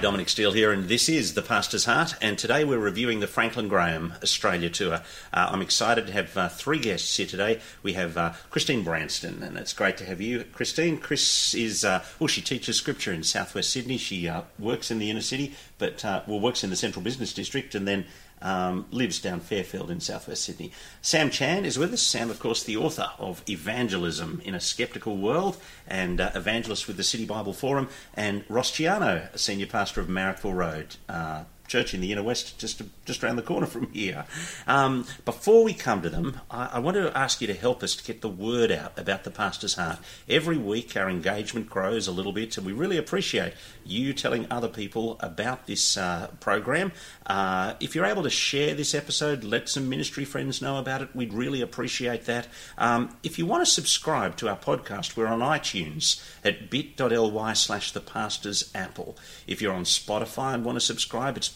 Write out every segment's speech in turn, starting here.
Dominic Steele here, and this is The Pastor's Heart, and today we're reviewing the Franklin Graham Australia Tour. I'm excited to have three guests here today. We have Christine Branston, and it's great to have you, Christine. Chris is, she teaches scripture in southwest Sydney. She works in the inner city, but works in the Central Business District, and then lives down Fairfield in southwest Sydney. Sam Chan is with us. Sam, of course, the author of Evangelism in a Skeptical World and evangelist with the City Bible Forum, and Ross Ciano, senior pastor of Marrickville Road Church in the Inner West, just around the corner from here. Before we come to them, I want to ask you to help us to get the word out about the Pastor's Heart. Every week our engagement grows a little bit, and we really appreciate you telling other people about this program. If you're able to share this episode, let some ministry friends know about it. We'd really appreciate that. If you want to subscribe to our podcast, we're on iTunes at bit.ly/thepastor'sapple. If you're on Spotify and want to subscribe, it's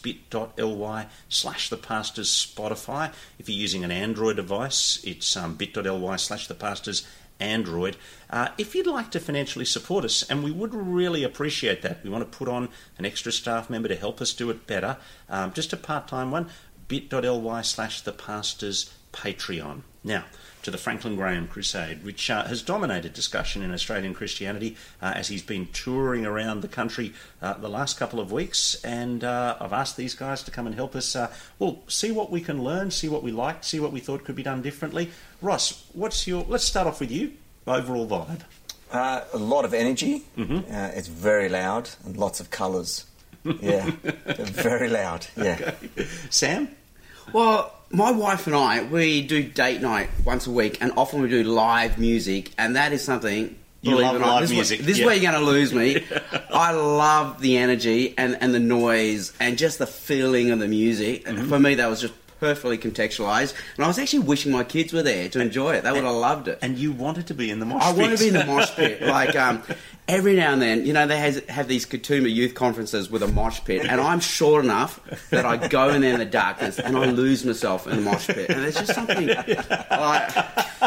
bit.ly/thepastor'sSpotify. If you're using an Android device, it's bit.ly/thepastor'sAndroid. If you'd like to financially support us, and we would really appreciate that, we want to put on an extra staff member to help us do it better, just a part-time one, bit.ly/thepastor'spatreon. Now, to the Franklin Graham Crusade, which has dominated discussion in Australian Christianity as he's been touring around the country the last couple of weeks, and I've asked these guys to come and help us, see what we can learn, see what we liked, see what we thought could be done differently. Ross, let's start off with you, overall vibe. A lot of energy, it's very loud, and lots of colours. Yeah, very loud, yeah. Okay. Sam? Well, my wife and I, we do date night once a week, and often we do live music, and that is something... You love live music. This is where you're going to lose me. I love the energy and the noise and just the feeling of the music. Mm-hmm. For me, that was just perfectly contextualised, and I was actually wishing my kids were there to enjoy it. They would have loved it. And you wanted to be in the mosh pit. I wanted to be in the mosh pit. Like, every now and then, they have these Katoomba youth conferences with a mosh pit, and I'm short enough that I go in there in the darkness and I lose myself in the mosh pit. And there's just something like...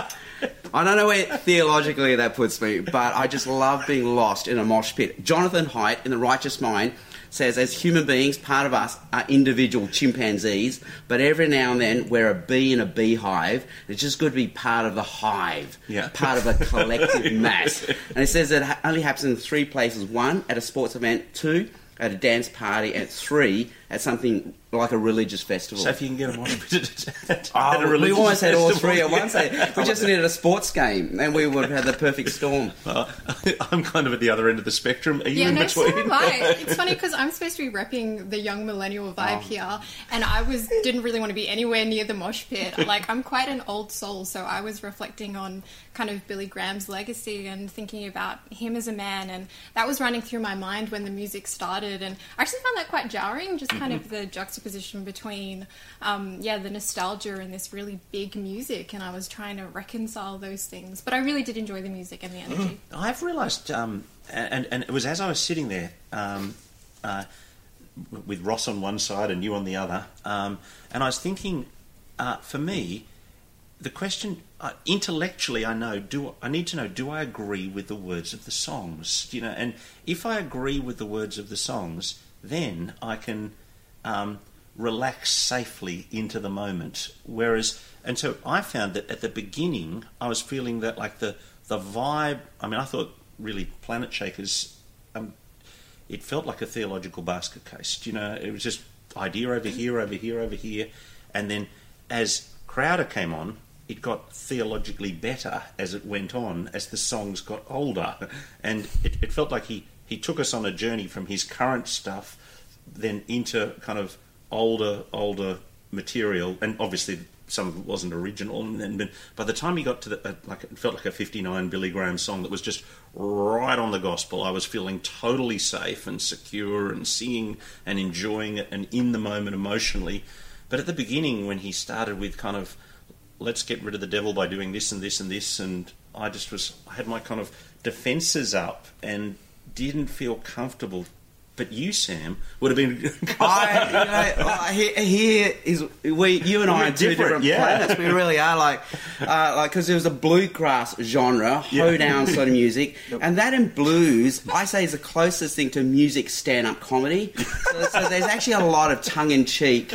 I don't know where theologically that puts me, but I just love being lost in a mosh pit. Jonathan Haidt in The Righteous Mind says, as human beings, part of us are individual chimpanzees, but every now and then we're a bee in a beehive. It's just good to be part of the hive, part of a collective mass. And it says that it only happens in three places. One, at a sports event. Two, at a dance party. And three, at something like a religious festival. So if you can get them on at a religious we almost had all three at festival. once. We just needed a sports game, and we would have had the perfect storm. I'm kind of at the other end of the spectrum. Are you in so between? am I. It's funny because I'm supposed to be repping the young millennial vibe here, and I didn't really want to be anywhere near the mosh pit. Like, I'm quite an old soul, so I was reflecting on kind of Billy Graham's legacy and thinking about him as a man, and that was running through my mind when the music started, and I actually found that quite jarring, just kind of the juxtaposition between the nostalgia and this really big music, and I was trying to reconcile those things, but I really did enjoy the music and the energy. I've realised, and it was as I was sitting there with Ross on one side and you on the other, and I was thinking, for me, the question, intellectually, I need to know, do I agree with the words of the songs? And if I agree with the words of the songs, then I can relax safely into the moment. And so I found that at the beginning, I was feeling that like the vibe, I thought really Planet Shakers, it felt like a theological basket case. It was just idea over here, over here, over here. And then as Crowder came on, it got theologically better as it went on, as the songs got older. And it felt like he took us on a journey from his current stuff then into kind of older material, and obviously some of it wasn't original, and then by the time he got to it felt like a 59 Billy Graham song that was just right on the gospel. I was feeling totally safe and secure and singing and enjoying it and in the moment emotionally. But at the beginning, when he started with kind of, let's get rid of the devil by doing this and this and this, and I had my kind of defences up and didn't feel comfortable But you, Sam, would have been... Here is you and I are two different planets. We really are because there was a bluegrass genre, hoedown sort of music, and that in blues, I say, is the closest thing to music stand-up comedy. So there's actually a lot of tongue-in-cheek.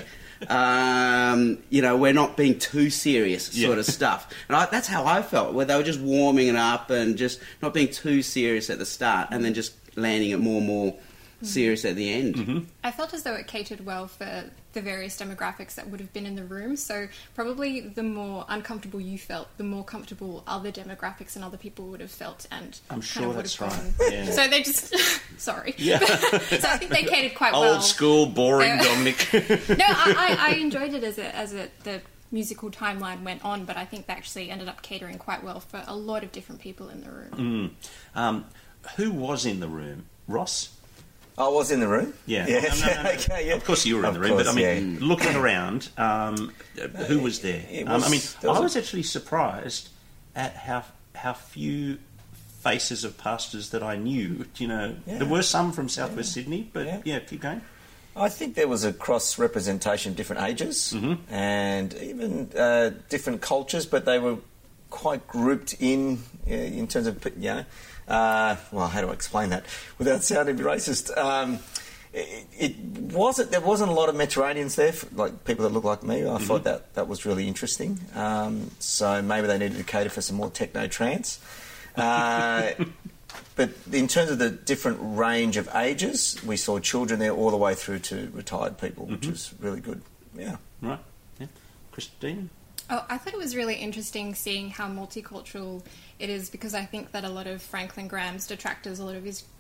We're not being too serious sort of stuff. And that's how I felt, where they were just warming it up and just not being too serious at the start and then just landing it more and more serious at the end. Mm-hmm. I felt as though it catered well for the various demographics that would have been in the room. So probably the more uncomfortable you felt, the more comfortable other demographics and other people would have felt. And I'm sure kind of that's would have right. gone. Yeah. So they just... Sorry. Yeah. So I think they catered quite well. Old school, boring Dominic. No, I enjoyed it as the musical timeline went on, but I think they actually ended up catering quite well for a lot of different people in the room. Who was in the room? Ross? I was in the room. Yeah. Yes. No. Okay, yeah. Of course you were in the room, but I mean, looking around, who was there? I was actually surprised at how few faces of pastors that I knew. There were some from Southwest Sydney, but keep going. I think there was a cross-representation of different ages and even different cultures, but they were quite grouped in terms of, how do I explain that without sounding racist? There wasn't a lot of Mediterraneans there, like people that look like me. I thought that was really interesting. So maybe they needed to cater for some more techno trance. But in terms of the different range of ages, we saw children there all the way through to retired people, which was really good. Yeah. Right. Yeah. Christine? Oh, I thought it was really interesting seeing how multicultural it is, because I think that a lot of Franklin Graham's detractors, a lot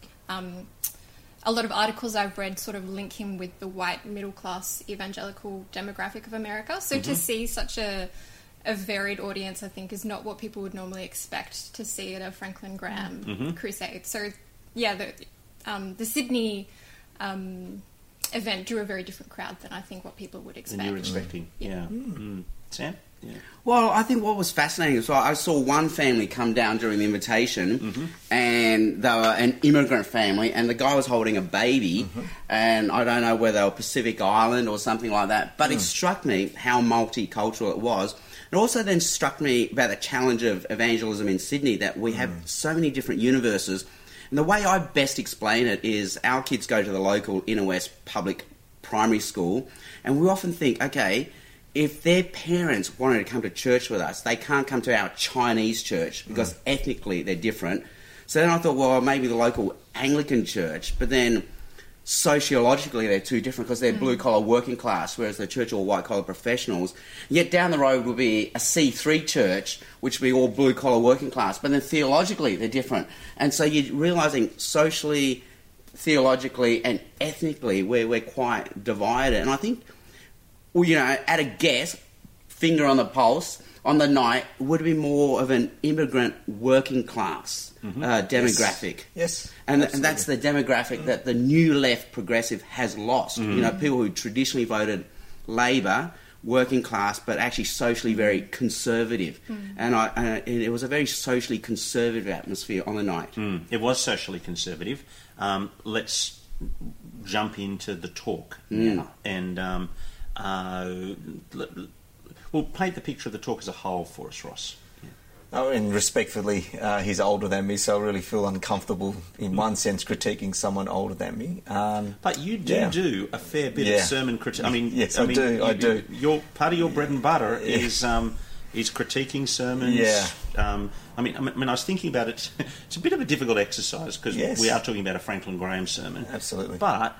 of articles I've read sort of link him with the white middle-class evangelical demographic of America. So to see such a varied audience, I think, is not what people would normally expect to see at a Franklin Graham crusade. So, the Sydney event drew a very different crowd than I think what people would expect. Than you were expecting, yeah. Sam? Yeah. Well, I think what was fascinating is I saw one family come down during the invitation, and they were an immigrant family, and the guy was holding a baby, and I don't know whether they were Pacific Island or something like that, but it struck me how multicultural it was. It also then struck me about the challenge of evangelism in Sydney, that we have so many different universes. And the way I best explain it is our kids go to the local Inner West public primary school, and we often think, okay, if their parents wanted to come to church with us, they can't come to our Chinese church because ethnically they're different. So then I thought, well, maybe the local Anglican church, but then sociologically they're too different because they're blue-collar working class, whereas the church are all white-collar professionals. Yet down the road will be a C3 church, which will be all blue-collar working class, but then theologically they're different. And so you're realising socially, theologically and ethnically we're quite divided. And I think, at a guess, finger on the pulse, on the night, would be more of an immigrant working class demographic. Yes. And that's the demographic that the new left progressive has lost. People who traditionally voted Labor, working class, but actually socially very conservative. And it was a very socially conservative atmosphere on the night. It was socially conservative. Let's jump into the talk now. And we'll paint the picture of the talk as a whole for us, Ross. Oh, and respectfully, he's older than me, so I really feel uncomfortable in one sense critiquing someone older than me. But you do a fair bit of sermon critique. Yes, I do. Your part of your bread and butter is critiquing sermons. Yeah. I was thinking about it. It's a bit of a difficult exercise because we are talking about a Franklin Graham sermon. Absolutely. But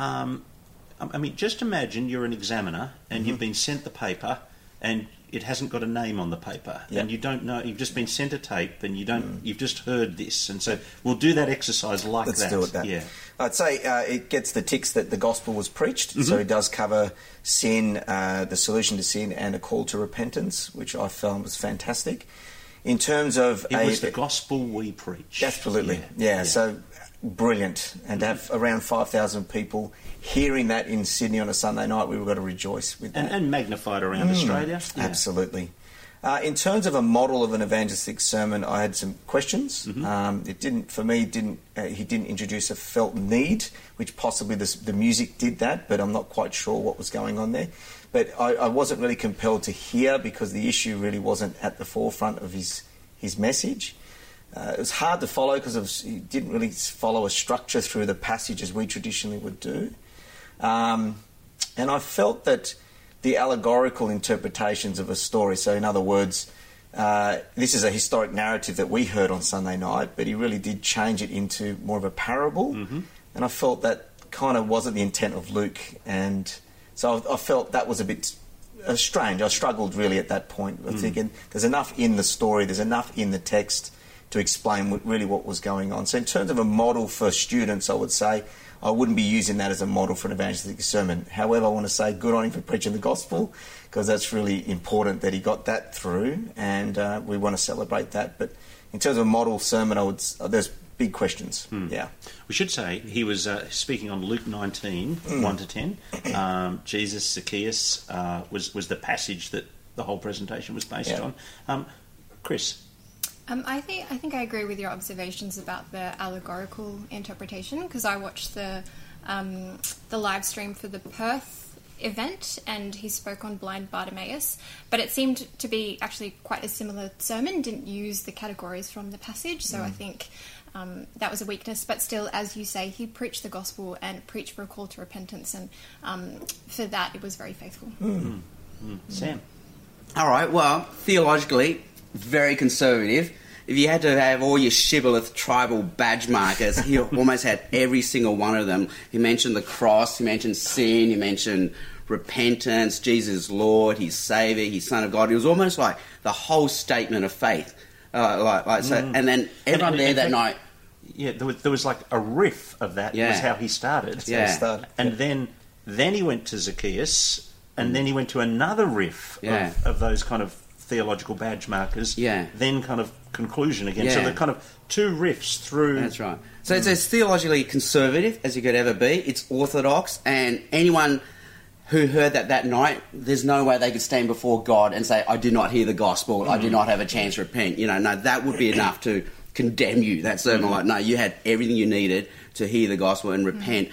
just imagine you're an examiner and you've been sent the paper and it hasn't got a name on the paper, and you don't know. You've just been sent a tape, and you don't. You've just heard this, and so we'll do that exercise like Let's that. do it. That. Yeah, I'd say it gets the ticks that the gospel was preached. So it does cover sin, the solution to sin, and a call to repentance, which I found was fantastic. In terms of it was the gospel we preach. Absolutely, yeah. So brilliant, and to have around 5,000 people hearing that in Sydney on a Sunday night, we've got to rejoice with that. And magnified around Australia. Yeah. Absolutely. In terms of a model of an evangelistic sermon, I had some questions. He didn't introduce a felt need, which possibly the music did that, but I'm not quite sure what was going on there. But I wasn't really compelled to hear because the issue really wasn't at the forefront of his message. It was hard to follow because he didn't really follow a structure through the passage as we traditionally would do. And I felt that the allegorical interpretations of a story, so in other words, this is a historic narrative that we heard on Sunday night, but he really did change it into more of a parable. And I felt that kind of wasn't the intent of Luke. And so I felt that was a bit strange. I struggled really at that point. I was thinking there's enough in the story, there's enough in the text to explain really what was going on. So in terms of a model for students, I would say I wouldn't be using that as a model for an evangelistic sermon. However, I want to say good on him for preaching the gospel, because that's really important that he got that through, and we want to celebrate that. But in terms of a model sermon, there's big questions. Yeah. We should say he was speaking on Luke 19, 1 to 10. Jesus, Zacchaeus was the passage that the whole presentation was based on. Chris? I think I agree with your observations about the allegorical interpretation, because I watched the live stream for the Perth event and he spoke on blind Bartimaeus, but it seemed to be actually quite a similar sermon, didn't use the categories from the passage, so I think that was a weakness, but still, as you say, he preached the gospel and preached for a call to repentance, and for that it was very faithful. Sam? All right, well, theologically, very conservative. If you had to have all your shibboleth tribal badge markers, he almost had every single one of them. He mentioned the cross, he mentioned sin, he mentioned repentance, Jesus Lord, He's Saviour, He's Son of God. It was almost like the whole statement of faith. So, and then everyone there that night... Yeah, there was like a riff of that. Yeah. Was how he started. And then he went to Zacchaeus, and then he went to another riff of those kind of theological badge markers, then kind of conclusion again. So they're kind of two riffs through... That's right. So it's as theologically conservative as you could ever be. It's orthodox, and anyone who heard that night, there's no way they could stand before God and say, I do not hear the gospel, I do not have a chance to repent. No, that would be enough to condemn you. That sermon, like, no, you had everything you needed to hear the gospel and repent.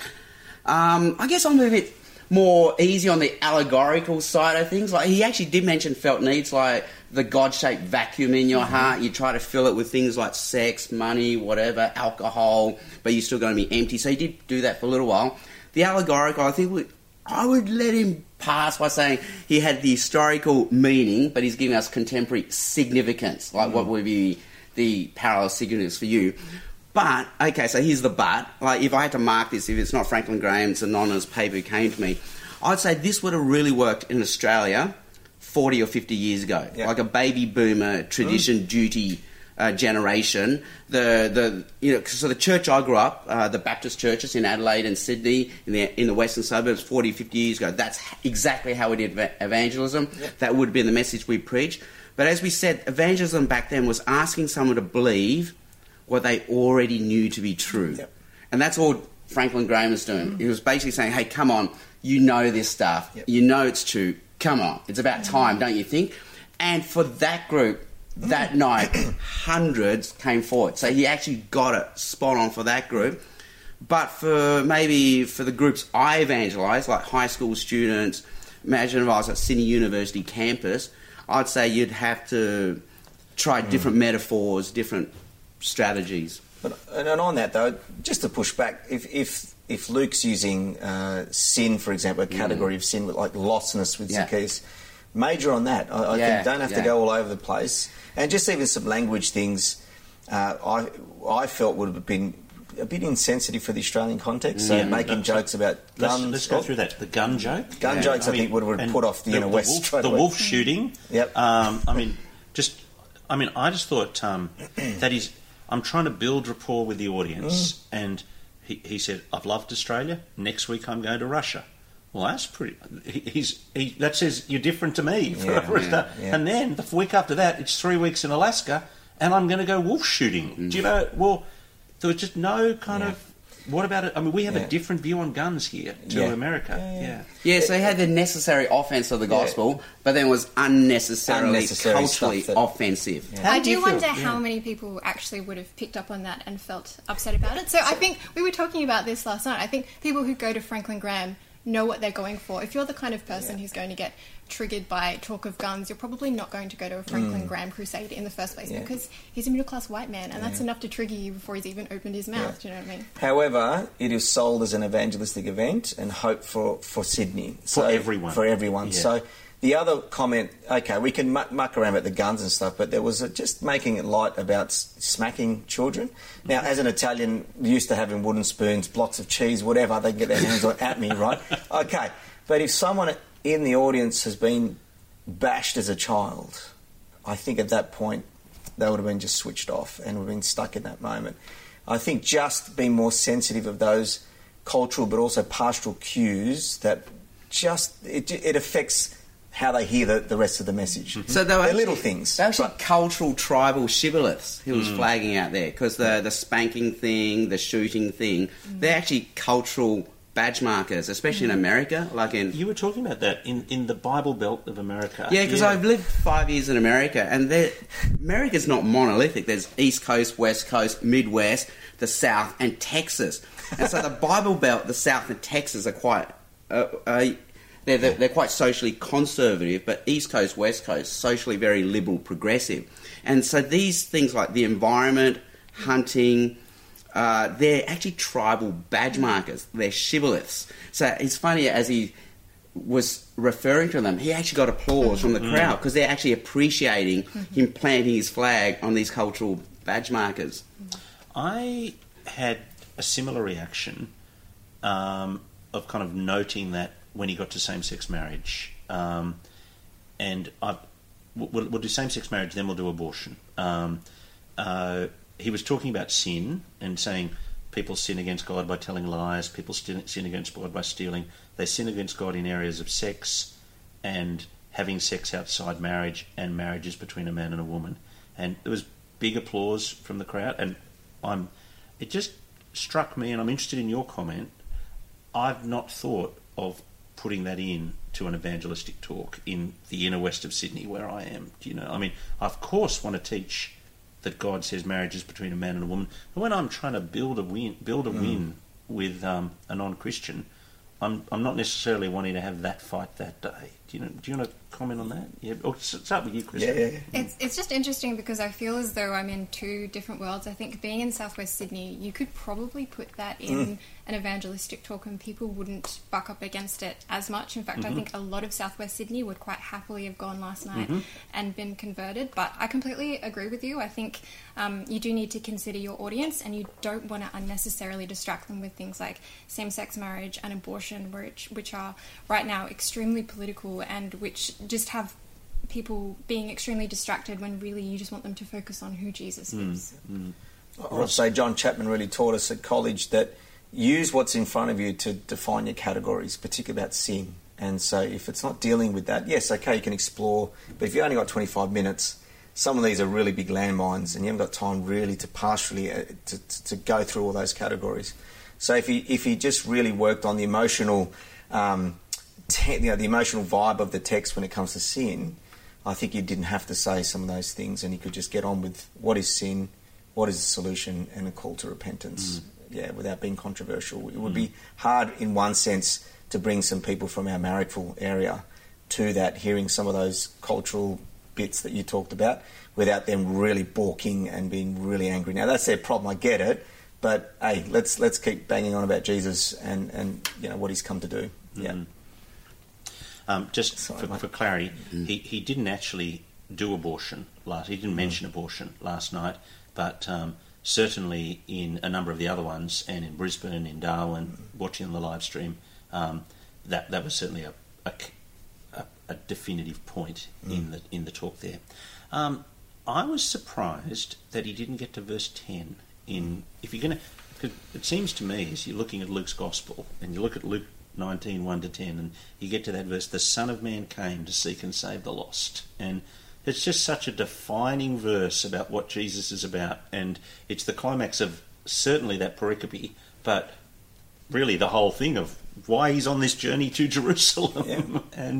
I guess I'm a bit more easy on the allegorical side of things. Like, he actually did mention felt needs, like the God-shaped vacuum in your heart. You try to fill it with things like sex, money, whatever, alcohol, but you're still going to be empty. So he did do that for a little while. The allegorical, I think I would let him pass by saying he had the historical meaning, but he's giving us contemporary significance, like what would be the parallel significance for you. But, okay, so here's the but. Like, if I had to mark this, if it's not Franklin Graham, it's an anonymous paper who came to me, I'd say this would have really worked in Australia 40 or 50 years ago. Yep. Like a baby boomer, tradition, duty generation. So the church I grew up, the Baptist churches in Adelaide and Sydney, in the western suburbs, 40, 50 years ago, that's exactly how we did evangelism. Yep. That would have been the message we preached. But as we said, evangelism back then was asking someone to believe what they already knew to be true. Yep. And that's all Franklin Graham was doing. He was basically saying, hey, come on, you know this stuff. Yep. You know it's true. Come on. It's about time, don't you think? And for that group, that night, hundreds came forward. So he actually got it spot on for that group. But for the groups I evangelised, like high school students, imagine if I was at Sydney University campus, I'd say you'd have to try different metaphors, different strategies. And on that though, just to push back, if Luke's using sin, for example, a category of sin like lostness with Zacchaeus, major on that. I think don't have to go all over the place. And just even some language things, I felt would have been a bit insensitive for the Australian context. So making jokes about guns. Let's go through that. The gun joke. Gun jokes, I think, would have put off the inner west. The wolf shooting. Yep. I just thought that is. I'm trying to build rapport with the audience, and he said, "I've loved Australia. Next week I'm going to Russia." Well, that's pretty. That says you're different to me. And then the week after that, it's 3 weeks in Alaska, and I'm going to go wolf shooting. Do you know? Well, there was just no kind of. What about it? I mean, we have Yeah. a different view on guns here to Yeah. America. Yeah. Yeah, so he had the necessary offence of the gospel, but then was unnecessarily Unnecessary culturally stuff that- offensive. Yeah. How I did you do feel? wonder Yeah. how many people actually would have picked up on that and felt upset about it. So I think we were talking about this last night. I think people who go to Franklin Graham know what they're going for. If you're the kind of person who's going to get triggered by talk of guns, you're probably not going to go to a Franklin Graham crusade in the first place because he's a middle-class white man, and that's enough to trigger you before he's even opened his mouth. Do you know what I mean? However, it is sold as an evangelistic event and hope for Sydney. For everyone. For everyone. Yeah. So the other comment, okay, we can muck around about the guns and stuff, but there was just making it light about smacking children. Now, as an Italian, used to having wooden spoons, blocks of cheese, whatever, they can get their hands on at me, right? Okay, but if someone in the audience has been bashed as a child, I think at that point they would have been just switched off and would have been stuck in that moment. I think just being more sensitive of those cultural but also pastoral cues that just it affects how they hear the rest of the message. So they were They're little things. They're actually cultural tribal shibboleths he was flagging out there, because the spanking thing, the shooting thing, they're actually cultural badge markers, especially in America, like in... You were talking about that in the Bible Belt of America. Yeah, because I've lived 5 years in America, and America's not monolithic. There's East Coast, West Coast, Midwest, the South, and Texas. And so the Bible Belt, the South and Texas are quite... They're quite socially conservative, but East Coast, West Coast, socially very liberal, progressive. And so these things like the environment, hunting... they're actually tribal badge markers. They're shibboleths. So it's funny, as he was referring to them, he actually got applause from the crowd because they're actually appreciating him planting his flag on these cultural badge markers. I had a similar reaction of kind of noting that when he got to same-sex marriage, and we'll do same-sex marriage, then we'll do abortion. He was talking about sin and saying people sin against God by telling lies, people sin against God by stealing, they sin against God in areas of sex and having sex outside marriage and marriages between a man and a woman. And there was big applause from the crowd, and it just struck me, and I'm interested in your comment, I've not thought of putting that in to an evangelistic talk in the inner west of Sydney where I am. Do you know? I mean, I of course want to teach that God says marriage is between a man and a woman. But when I'm trying to build a win with a non-Christian, I'm not necessarily wanting to have that fight that day. Do you want to comment on that? Yeah, or start with you, Chris. Yeah. It's just interesting because I feel as though I'm in two different worlds. I think being in Southwest Sydney, you could probably put that in an evangelistic talk and people wouldn't buck up against it as much. In fact, I think a lot of Southwest Sydney would quite happily have gone last night and been converted. But I completely agree with you. I think you do need to consider your audience, and you don't want to unnecessarily distract them with things like same-sex marriage and abortion, which are right now extremely political and which just have people being extremely distracted when really you just want them to focus on who Jesus is. I would say John Chapman really taught us at college that use what's in front of you to define your categories, particularly about sin. And so if it's not dealing with that, yes, okay, you can explore, but if you only got 25 minutes, some of these are really big landmines and you haven't got time really to partially to go through all those categories. So if he just really worked on the emotional the emotional vibe of the text when it comes to sin, I think you didn't have to say some of those things, and you could just get on with what is sin, what is the solution, and a call to repentance. Yeah, without being controversial. It would be hard, in one sense, to bring some people from our Marrickville area to that, hearing some of those cultural bits that you talked about, without them really balking and being really angry. Now, that's their problem. I get it, but hey, let's keep banging on about Jesus and what he's come to do. Yeah. For clarity, he didn't actually do abortion he didn't mention abortion last night, but certainly in a number of the other ones, and in Brisbane, in Darwin, watching on the live stream, that was certainly a definitive point in the talk there. I was surprised that he didn't get to verse 10. If you're going to, it seems to me, as you're looking at Luke's Gospel and you look at Luke 19, 1 to 10, and you get to that verse, the Son of Man came to seek and save the lost. And it's just such a defining verse about what Jesus is about, and it's the climax of certainly that pericope, but really the whole thing of why he's on this journey to Jerusalem,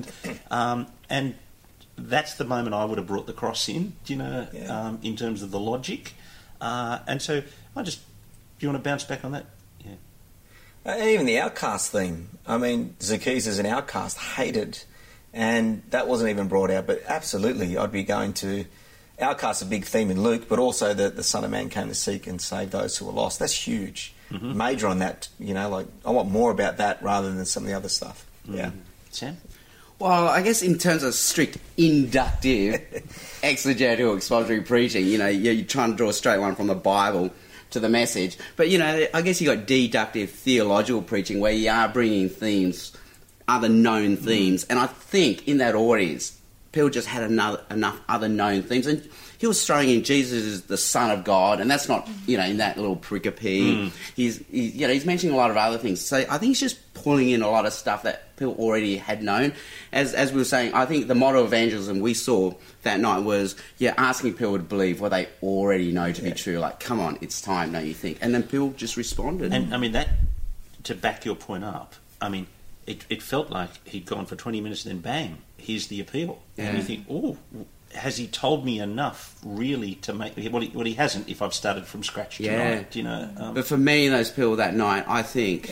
and that's the moment I would have brought the cross in, in terms of the logic, and so do you want to bounce back on that? Yeah. And even the outcast theme. I mean, Zacchaeus is an outcast, hated, and that wasn't even brought out. But absolutely, I'd be going to outcast, a big theme in Luke, but also that the Son of Man came to seek and save those who were lost. That's huge. Mm-hmm. Major on that. I want more about that rather than some of the other stuff. Mm-hmm. Yeah, Sam. Well, I guess in terms of strict inductive exegetical expository preaching, you're trying to draw a straight line from the Bible to the message. But, I guess you got deductive theological preaching where you are bringing themes, other known themes. And I think in that audience, people just had enough other known themes. And he was throwing in Jesus is the Son of God, and that's not, in that little pericope. He's mentioning a lot of other things. So I think he's just pulling in a lot of stuff that people already had known. As we were saying, I think the model of evangelism we saw that night was, asking people to believe what they already know to be true. Like, come on, it's time, don't you think? And then people just responded. And, that, to back your point up, it felt like he'd gone for 20 minutes and then bang, here's the appeal. Yeah. And you think, has he told me enough really to make me... Well, he hasn't if I've started from scratch tonight, But for me and those people that night, I think...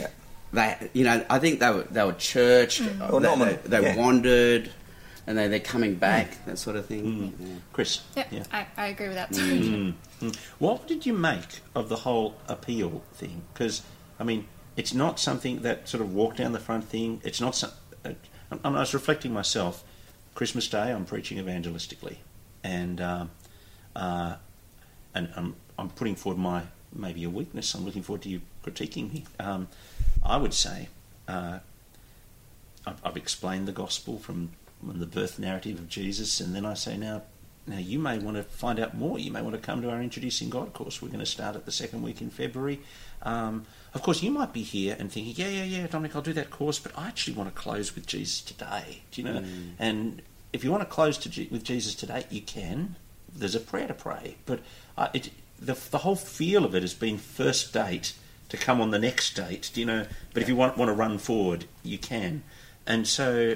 I think they were church, they wandered, and they're coming back, that sort of thing. Yeah. Chris? Yeah. I agree with that too. What did you make of the whole appeal thing? Because, it's not something that sort of walk down the front thing. It's not... I was reflecting myself. Christmas Day, I'm preaching evangelistically, and I'm putting forward maybe a weakness. I'm looking forward to you critiquing me. I would say I've explained the gospel from the birth narrative of Jesus, and then I say now you may want to find out more. You may want to come to our Introducing God course. We're going to start at the second week in February. Of course, you might be here and thinking, yeah, Dominic, I'll do that course, but I actually want to close with Jesus today. Do you know? And if you want to close with Jesus today, you can. There's a prayer to pray, but the whole feel of it has been first date to come on the next date. Do you know? But if you want to run forward, you can. And so,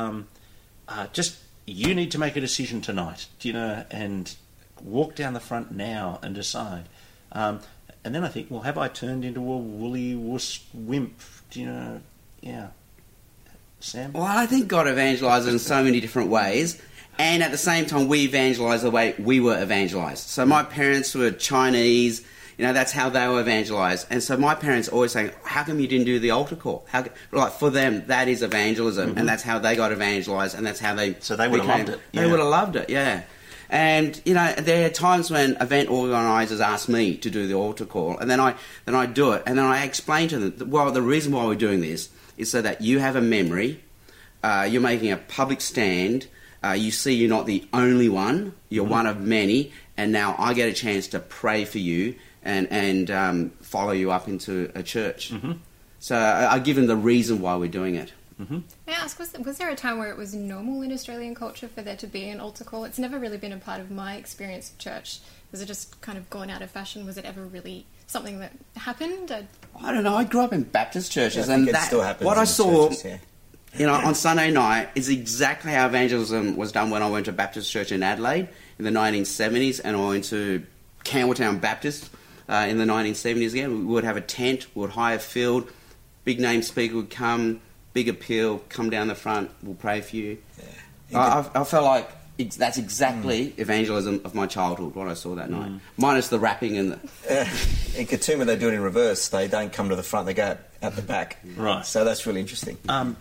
just you need to make a decision tonight. Do you know? And walk down the front now and decide. And then I think, well, have I turned into a woolly wuss wimp? Do you know? Yeah. Sam? Well, I think God evangelises in so many different ways, and at the same time, we evangelise the way we were evangelised. So my parents were Chinese, that's how they were evangelised. And so my parents always saying, how come you didn't do the altar call? For them, that is evangelism, and that's how they got evangelised, and that's how they... So they would have loved it. They would have loved it, yeah. And, there are times when event organisers ask me to do the altar call, and then I do it, and then I explain to them, well, the reason why we're doing this is so that you have a memory, you're making a public stand, you see you're not the only one, you're one of many, and now I get a chance to pray for you and follow you up into a church. Mm-hmm. So I give them the reason why we're doing it. Mm-hmm. May I ask, was there a time where it was normal in Australian culture for there to be an altar call? It's never really been a part of my experience of church. Was it just kind of gone out of fashion? Was it ever really something that happened? I don't know. I grew up in Baptist churches, and that still happens. What I saw, churches, on Sunday night is exactly how evangelism was done when I went to Baptist church in Adelaide in the 1970s, and I went to Campbelltown Baptist in the 1970s again. We would have a tent, we would hire a field, big name speaker would come, big appeal, come down the front, we'll pray for you. Yeah. I felt like that's exactly evangelism of my childhood, what I saw that night. Minus the rapping and the... In Katoomba, they do it in reverse. They don't come to the front, they go at the back. Right. So that's really interesting.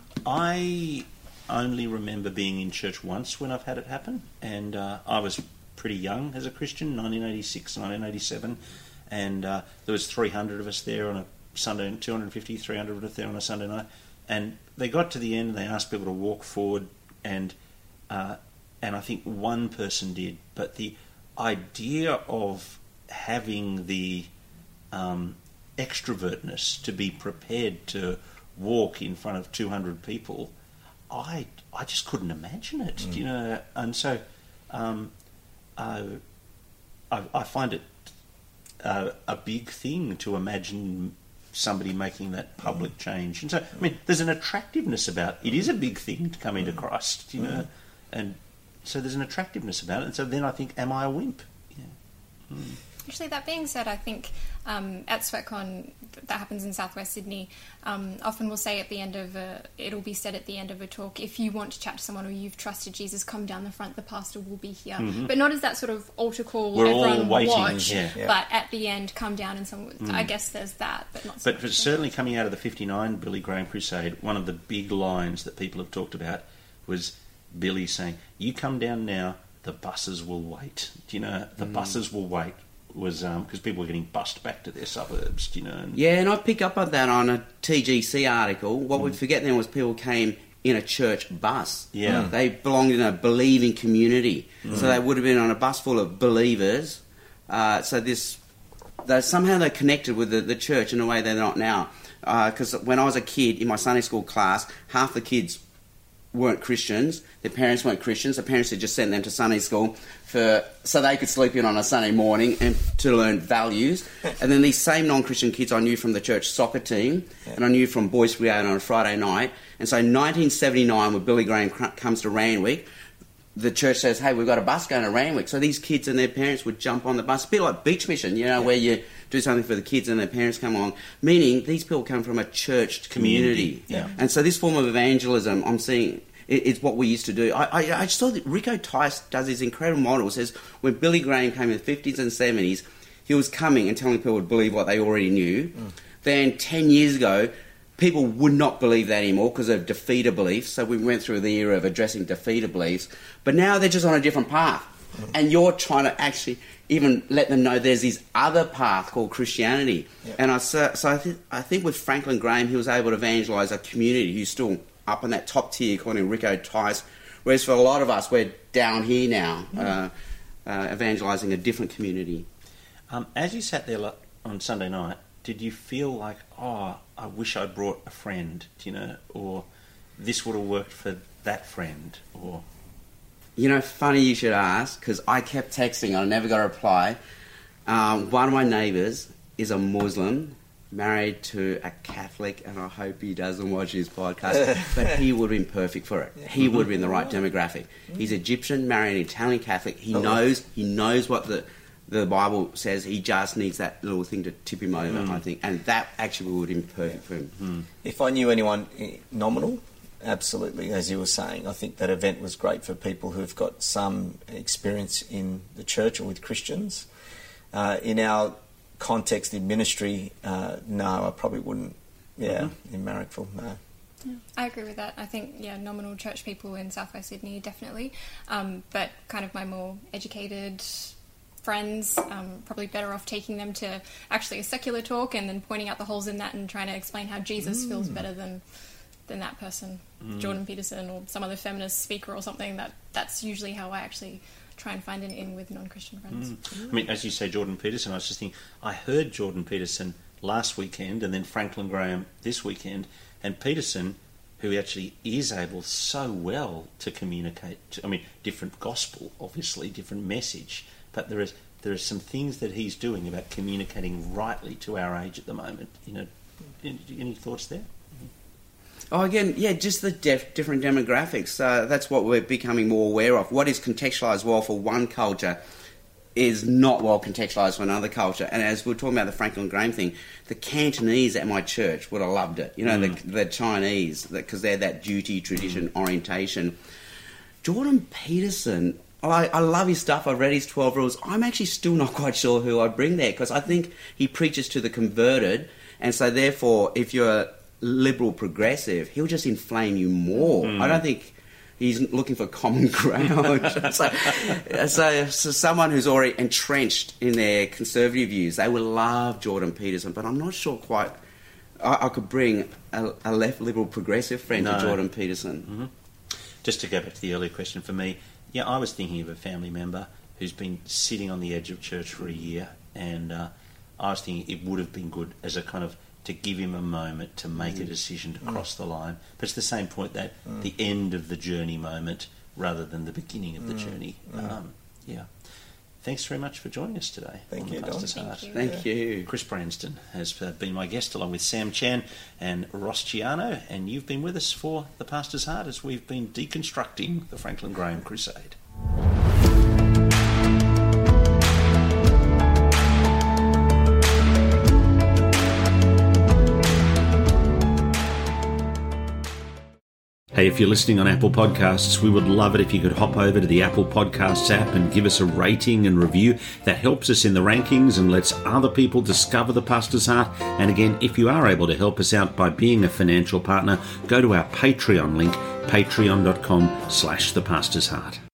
I only remember being in church once when I've had it happen, and I was pretty young as a Christian, 1986, 1987, and there was 300 of us there on a Sunday, 250, 300 of us there on a Sunday night, and they got to the end and they asked people to walk forward, and I think one person did, but the idea of having the extrovertness to be prepared to walk in front of 200 people, I just couldn't imagine it, and so I find it a big thing to imagine somebody making that public change. And so, I mean, there's an attractiveness about it. It is a big thing to come into Christ, you know, and so there's an attractiveness about it. And so then I think, am I a wimp? Yeah. Actually, that being said, I think at SweatCon, that happens in Southwest Sydney, often we'll say at the end of it'll be said at the end of a talk, if you want to chat to someone or you've trusted Jesus, come down the front, the pastor will be here. But not as that sort of altar call, We're everyone all waiting, watch, yeah. but at the end, come down and someone, I guess there's that, but not so But much. certainly coming out of the 59 Billy Graham Crusade, one of the big lines that people have talked about was Billy saying, you come down now, the buses will wait. Do you know, the buses will wait. Was because people were getting bussed back to their suburbs, you know. And Yeah, and I pick up on that on a TGC article. What we'd forget then was people came in a church bus. Yeah. They belonged in a believing community. So they would have been on a bus full of believers. Somehow they're connected with the church in a way they're not now. Because when I was a kid in my Sunday school class, half the kids weren't Christians. Their parents weren't Christians. The parents had just sent them to Sunday school so they could sleep in on a Sunday morning and to learn values. And then these same non-Christian kids I knew from the church soccer team, and I knew from Boys Brigade on a Friday night. And so in 1979, when Billy Graham comes to Randwick, the church says, hey, we've got a bus going to Randwick. So these kids and their parents would jump on the bus, a bit like Beach Mission, you know, where you do something for the kids and their parents come along. Meaning these people come from a church community. Yeah. And so this form of evangelism, I'm seeing, it's what we used to do. I saw that Rico Tice does this incredible model. It says when Billy Graham came in the 50s and 70s, he was coming and telling people to believe what they already knew. Then 10 years ago, people would not believe that anymore because of defeater beliefs. So we went through the era of addressing defeater beliefs. But now they're just on a different path. And you're trying to actually even let them know there's this other path called Christianity. And I think with Franklin Graham, he was able to evangelise a community who's still up in that top tier, according to Rico Tice. Whereas for a lot of us, we're down here now, evangelising a different community. as you sat there on Sunday night, did you feel like, oh, I wish I brought a friend, you know, or this would have worked for that friend, or... You know, funny you should ask, because I kept texting, I never got a reply. One of my neighbours is a Muslim, married to a Catholic, and I hope he doesn't watch his podcast, but he would have been perfect for it. He would have been the right demographic. He's Egyptian, married an Italian Catholic. He knows what the Bible says. He just needs that little thing to tip him over, I think. And that actually would have been perfect for him. If I knew anyone nominal, absolutely, as you were saying, I think that event was great for people who've got some experience in the church or with Christians. In our context in ministry, no, I probably wouldn't. In Marrickville, no. Yeah, I agree with that. I think, nominal church people in Southwest Sydney, definitely. But kind of my more educated friends, probably better off taking them to actually a secular talk and then pointing out the holes in that and trying to explain how Jesus feels better than that person, Jordan Peterson or some other feminist speaker or something. That's usually how I actually try and find an in with non-Christian friends. I mean, as you say, Jordan Peterson, I was just thinking, I heard Jordan Peterson last weekend and then Franklin Graham this weekend, and Peterson, who actually is able so well to communicate, different gospel, obviously, different message, but there are some things that he's doing about communicating rightly to our age at the moment. You know, any thoughts there? Oh, again, just the different demographics. That's what we're becoming more aware of. What is contextualised well for one culture is not well contextualised for another culture. And as we were talking about the Franklin Graham thing, the Cantonese at my church would have loved it. You know, the Chinese, because they're that duty, tradition, orientation. Jordan Peterson, I love his stuff. I've read his 12 Rules. I'm actually still not quite sure who I'd bring there, because I think he preaches to the converted. And so therefore, if you're liberal progressive, he'll just inflame you more. I don't think he's looking for common ground. so someone who's already entrenched in their conservative views, they would love Jordan Peterson, but I'm not sure quite I could bring a left liberal progressive friend to Jordan Peterson. Just to go back to the earlier question, for me, I was thinking of a family member who's been sitting on the edge of church for a year, and I was thinking it would have been good as a kind of to give him a moment to make a decision to cross the line. But it's the same point, that the end of the journey moment rather than the beginning of the journey. thanks very much for joining us today. Thank you, Don. Pastor's Heart. Thank you. Chris Branston has been my guest, along with Sam Chan and Ross Giano, and you've been with us for The Pastor's Heart as we've been deconstructing the Franklin Graham Crusade. Hey, if you're listening on Apple Podcasts, we would love it if you could hop over to the Apple Podcasts app and give us a rating and review. That helps us in the rankings and lets other people discover The Pastor's Heart. And again, if you are able to help us out by being a financial partner, go to our Patreon link, patreon.com/thepastor's heart.